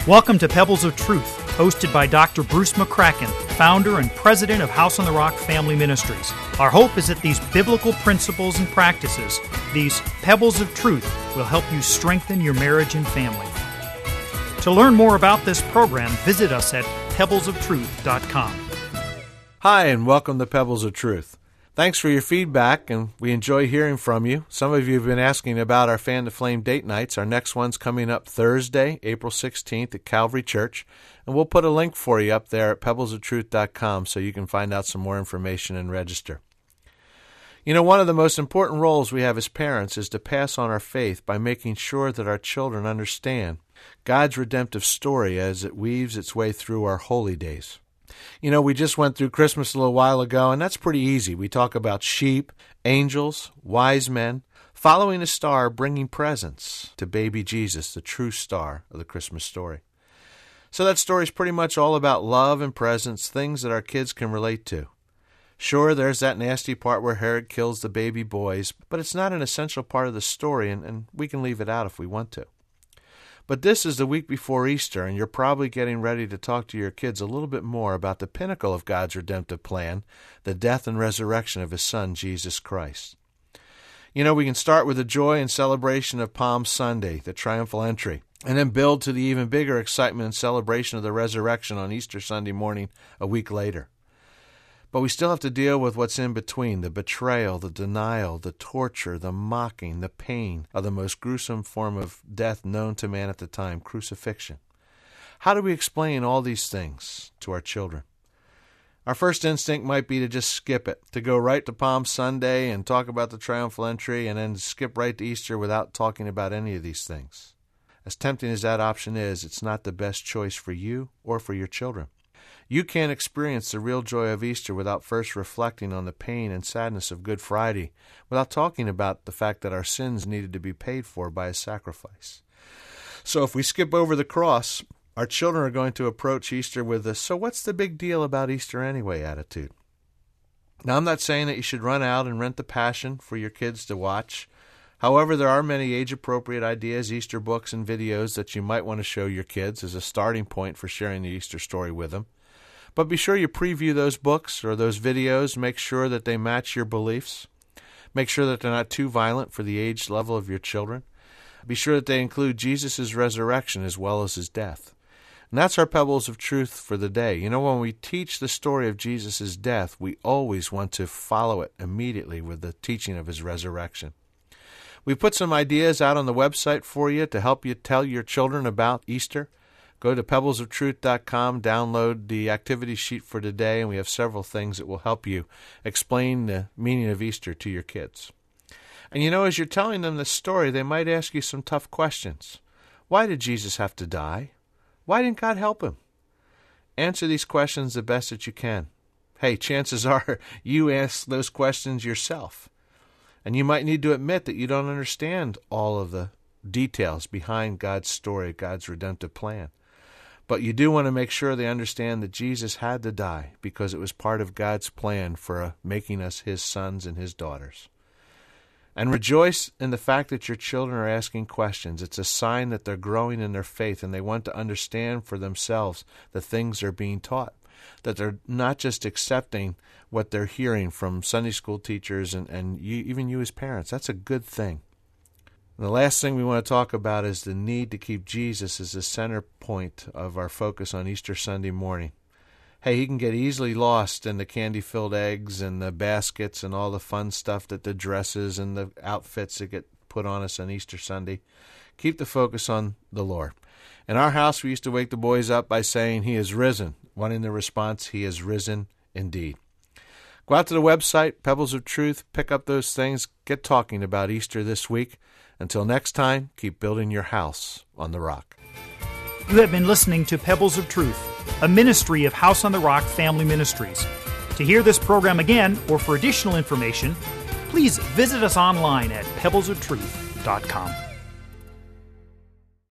Welcome to Pebbles of Truth, hosted by Dr. Bruce McCracken, founder and president of House on the Rock Family Ministries. Our hope is that these biblical principles and practices, these pebbles of truth, will help you strengthen your marriage and family. To learn more about this program, visit us at pebblesoftruth.com. Hi, and welcome to Pebbles of Truth. Thanks for your feedback, and we enjoy hearing from you. Some of you have been asking about our Fan to Flame date nights. Our next one's coming up Thursday, April 16th at Calvary Church, and we'll put a link for you up there at pebblesoftruth.com so you can find out some more information and register. You know, one of the most important roles we have as parents is to pass on our faith by making sure that our children understand God's redemptive story as it weaves its way through our holy days. You know, we just went through Christmas a little while ago, and that's pretty easy. We talk about sheep, angels, wise men, following a star, bringing presents to baby Jesus, the true star of the Christmas story. So that story is pretty much all about love and presents, things that our kids can relate to. Sure, there's that nasty part where Herod kills the baby boys, but it's not an essential part of the story, and we can leave it out if we want to. But this is the week before Easter, and you're probably getting ready to talk to your kids a little bit more about the pinnacle of God's redemptive plan, the death and resurrection of His Son, Jesus Christ. You know, we can start with the joy and celebration of Palm Sunday, the triumphal entry, and then build to the even bigger excitement and celebration of the resurrection on Easter Sunday morning a week later. But we still have to deal with what's in between, the betrayal, the denial, the torture, the mocking, the pain of the most gruesome form of death known to man at the time, crucifixion. How do we explain all these things to our children? Our first instinct might be to just skip it, to go right to Palm Sunday and talk about the triumphal entry and then skip right to Easter without talking about any of these things. As tempting as that option is, it's not the best choice for you or for your children. You can't experience the real joy of Easter without first reflecting on the pain and sadness of Good Friday, without talking about the fact that our sins needed to be paid for by a sacrifice. So if we skip over the cross, our children are going to approach Easter with a, "So what's the big deal about Easter anyway?" attitude. Now, I'm not saying that you should run out and rent the Passion for your kids to watch. However, there are many age-appropriate ideas, Easter books, and videos that you might want to show your kids as a starting point for sharing the Easter story with them. But be sure you preview those books or those videos. Make sure that they match your beliefs. Make sure that they're not too violent for the age level of your children. Be sure that they include Jesus' resurrection as well as His death. And that's our Pebbles of Truth for the day. You know, when we teach the story of Jesus' death, we always want to follow it immediately with the teaching of His resurrection. We put some ideas out on the website for you to help you tell your children about Easter. Go to pebblesoftruth.com, download the activity sheet for today, and we have several things that will help you explain the meaning of Easter to your kids. And you know, as you're telling them this story, they might ask you some tough questions. Why did Jesus have to die? Why didn't God help Him? Answer these questions the best that you can. Hey, chances are you ask those questions yourself. And you might need to admit that you don't understand all of the details behind God's story, God's redemptive plan. But you do want to make sure they understand that Jesus had to die because it was part of God's plan for making us His sons and His daughters. And rejoice in the fact that your children are asking questions. It's a sign that they're growing in their faith and they want to understand for themselves the things they're being taught, that they're not just accepting what they're hearing from Sunday school teachers and even you as parents. That's a good thing. And the last thing we want to talk about is the need to keep Jesus as the center point of our focus on Easter Sunday morning. Hey, He can get easily lost in the candy-filled eggs and the baskets and all the fun stuff, that the dresses and the outfits that get put on us on Easter Sunday. Keep the focus on the Lord. In our house, we used to wake the boys up by saying, "He is risen," wanting the response, "He is risen indeed." Go out to the website, Pebbles of Truth, pick up those things, get talking about Easter this week. Until next time, keep building your house on the rock. You have been listening to Pebbles of Truth, a ministry of House on the Rock Family Ministries. To hear this program again or for additional information, please visit us online at pebblesoftruth.com.